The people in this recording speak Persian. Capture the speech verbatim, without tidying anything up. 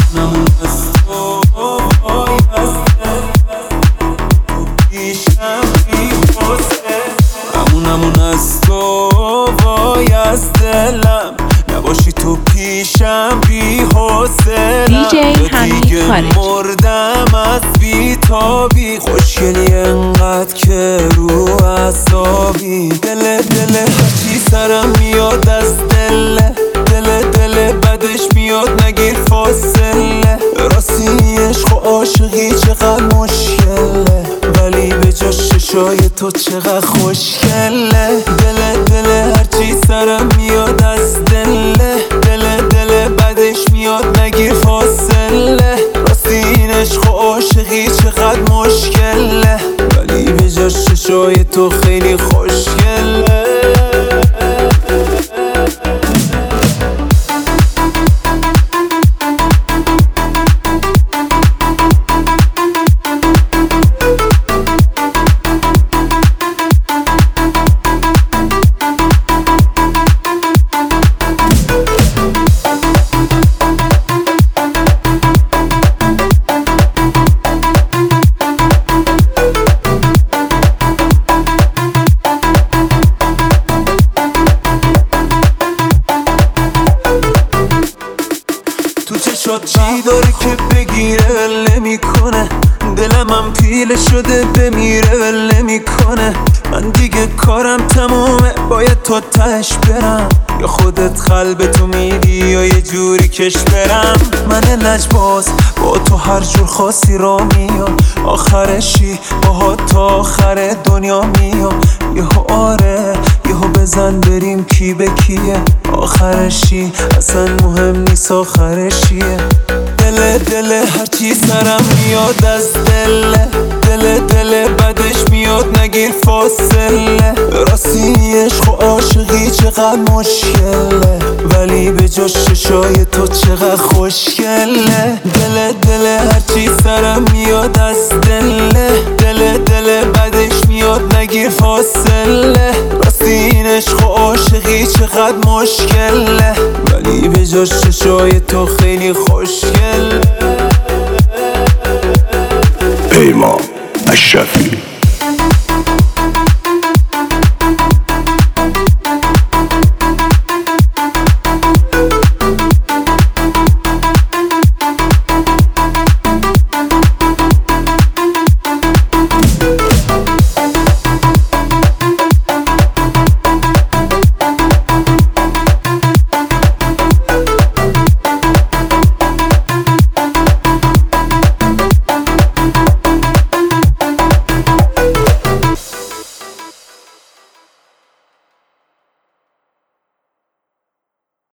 همونمون از تو بایسته، تو پیشم بی حسه، همونمون از تو وایست دلم، نباشی تو پیشم بی حسه. دیجی حمید خارجی مردم از بی تابی، خوشگلی انقدر که رو اعصابی، دل دل هرچی سرم میاد از دله، دل دل بدش میاد نگیر فاصله، راستی عشق و عاشقی چقدر مشکله، ولی به جا ششای تو چقدر خوشگله، دل دل هرچی سرم میاد از دله، دل دل بدش میاد نگیر فاصله، راستی این عشق و عاشقی چقدر مشکله، ولی به جا ششای تو خیلی خوشگله. چی داره که بگیره ول نمیکنه، دلم هم پیله شده بمیره ول نمیکنه، من دیگه کارم تمومه باید تو تش برم، یا خودت قلب تو میدی یا یه جوری کش برم، من لجباز با تو هر جور خاصی را میام، آخرشی با تا آخر دنیا میام، یهو آره یهو بزن بریم کی به کیه، آخرشی اصلا مهم نیست آخرشیه، دل دل هرچی سرم میاد از دله، دل دل بدش میاد نگیر فاصله، راستی عشق و عاشقی چقدر مشکله، ولی به جا ششای تو چقدر خوشگله، دل دل هرچی سرم میاد از دله، دل دل بدش میاد نگیر فاصله، راستی این عشق و عاشقی چقدر مشکله، ولی به جا ششای تو خیلی خوشگله. پیمان اشرفی